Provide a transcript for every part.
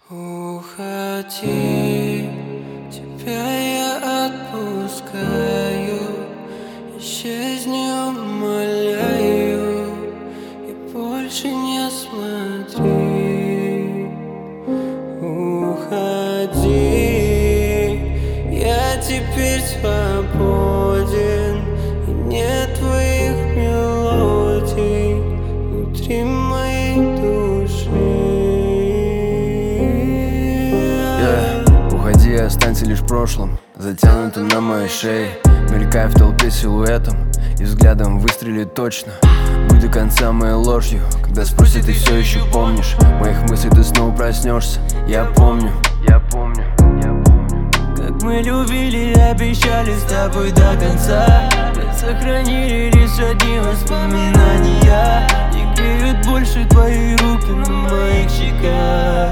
Уходи, тебя я отпускаю. Исчезни, умоляю, и больше не смотри. Уходи, я теперь свободен, и нет твоих мелодий внутри моей души. Уходи, останься лишь прошлым, затянутым на моей шее. Мелькая в толпе силуэтом и взглядом выстрелит точно. Будь до конца моей ложью, когда спросят, ты все еще помнишь. Моих мыслей ты снова проснешься. Я помню, как мы любили и обещали с тобой до конца. Мы сохранили лишь одни воспоминания. Не греют больше твои руки на моих щеках.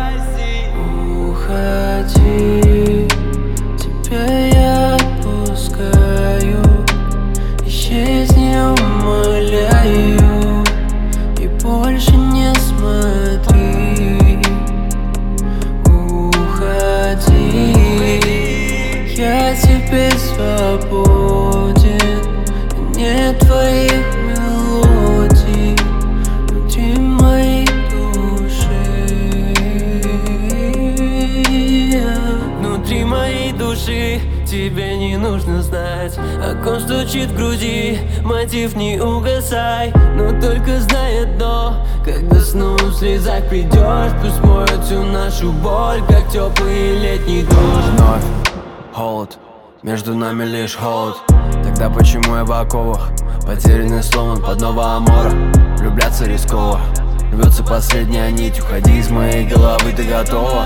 Уходи, тебя я отпускаю. Исчезни, умоляю, и больше не смотри. Уходи, я теперь свободен, и нет твоих мелодий внутри моей души. Внутри моей души тебе не нужно знать, о ком стучит в груди, мотив не угасай. Но только знай одно, когда снова в слезах придешь, пусть смоет всю нашу боль, как теплый летний дождь. вновь холод, между нами лишь холод. Тогда почему я в оковах, потерянный сломан под нового амора? Влюбляться рисково, рвется последняя нить. Уходи из моей головы, ты готова?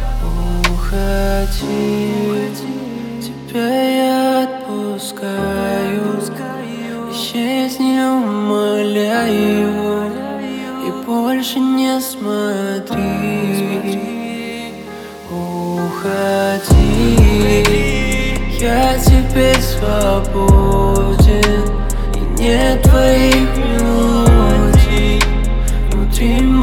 Уходи, тебя я отпускаю. Исчезни, умоляю, и больше не смотри. Уходи, я теперь свободен, и нет твоих мелодий внутри